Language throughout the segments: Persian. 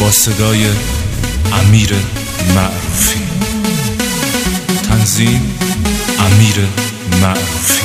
با صدای امیر معروفی. تنظیم امیر معروفی.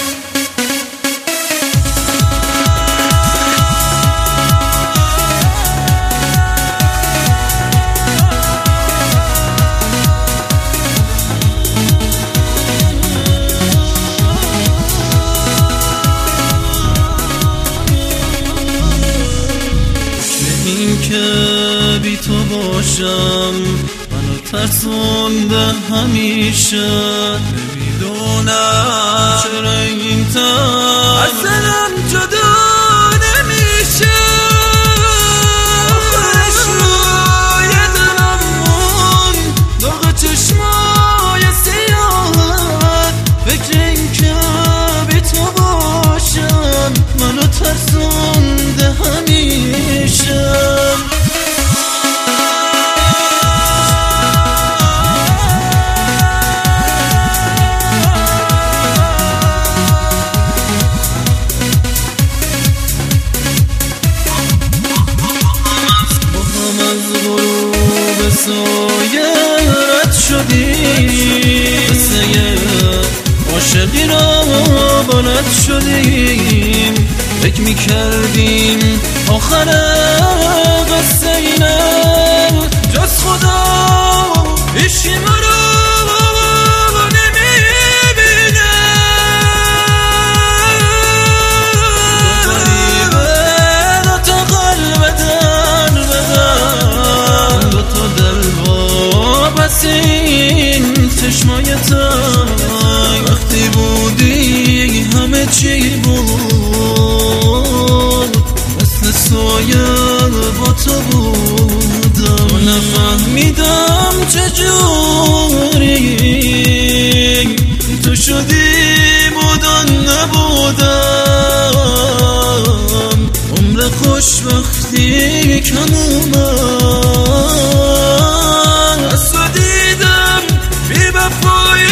این که بی تو باشم منو ترسونده همیشه، نمیدونم چرا این تن از دلم جدا نمیشه. آخرش روی دلم مون داغ چشمای سیاهت، فکر این که بی تو باشم منو ترسونده همیشه. سایه رد شدیم، قصه عاشقی را بلد شدیم. فکر میکردیم آخر قصه اینه، جز خدا هیچی ما رو نمیبینه. دوتا قلب در بدن، دوتا دل پس این چشمای تنگ، وقتی بودی همه چی بود، مثل سایه با تو بودم. نفهمیدم چجوری تو شدی بودن نبودم. عمر خوشبختی کن اومد، از تو دیدم بی وفایی.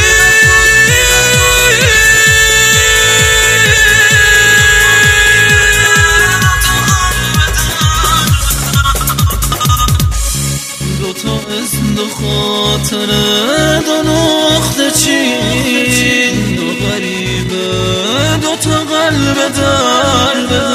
دوتا اسم دو خاطره، دو نقطه چین، دو غریبه، دوتا قلب در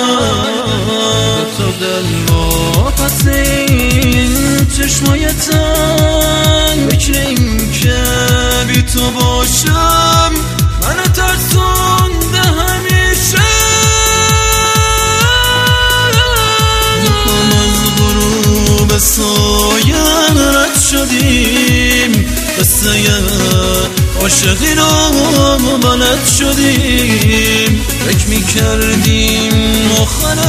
دوتا دل با پس این چشمای تنگ. فکر این که بی تو باشم منو ترسونده همیشه. میخوام از غروب سایه رد شدیم، قصه عاشقی رو بلد شدیم. فکر میکردیم آخر